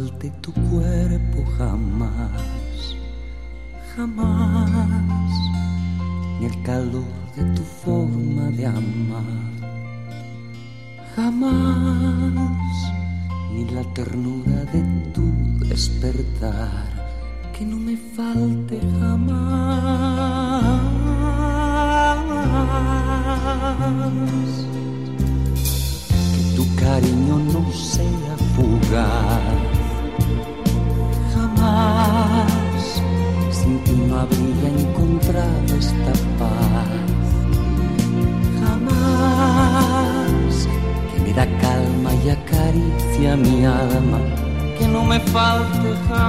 falte tu cuerpo jamás, jamás, ni el calor de tu forma de amar, jamás, ni la ternura de tu despertar, que no me falte jamás. Que tu cariño no sea fugaz, jamás, sin ti no habría encontrado esta paz, jamás, que me da calma y acaricia mi alma, que no me falte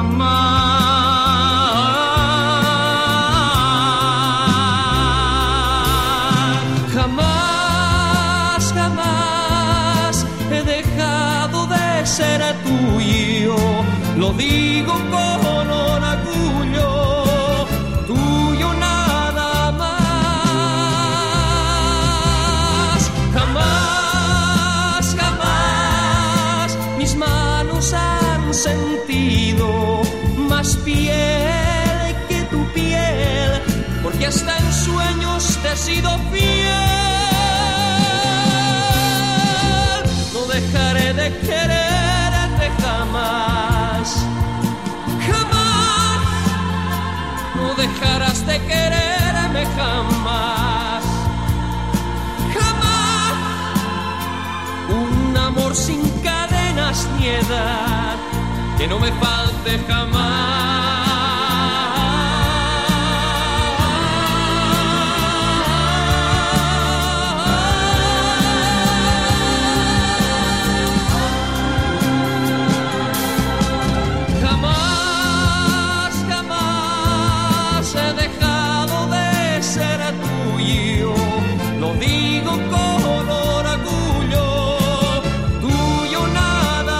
jamás, jamás, jamás he dejado de ser tuyo, lo digo con orgullo, tuyo nada más, jamás, jamás mis manos han sentido más piel que tu piel, porque hasta en sueños te he sido fiel. No dejaré de quererte jamás, jamás. No dejarás de quererme jamás, jamás. Un amor sin cadenas ni edad, que no me falte jamás. Jamás, jamás he dejado de ser tuyo, lo digo con orgullo, tuyo nada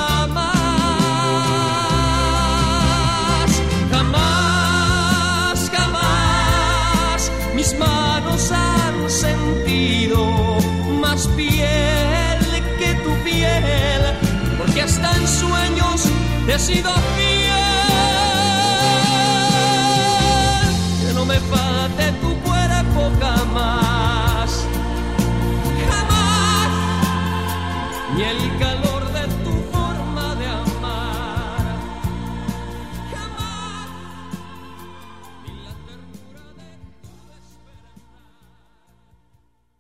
más, jamás, jamás mis manos han sentido más piel que tu piel, porque hasta en sueños te he sido fiel, que no me falta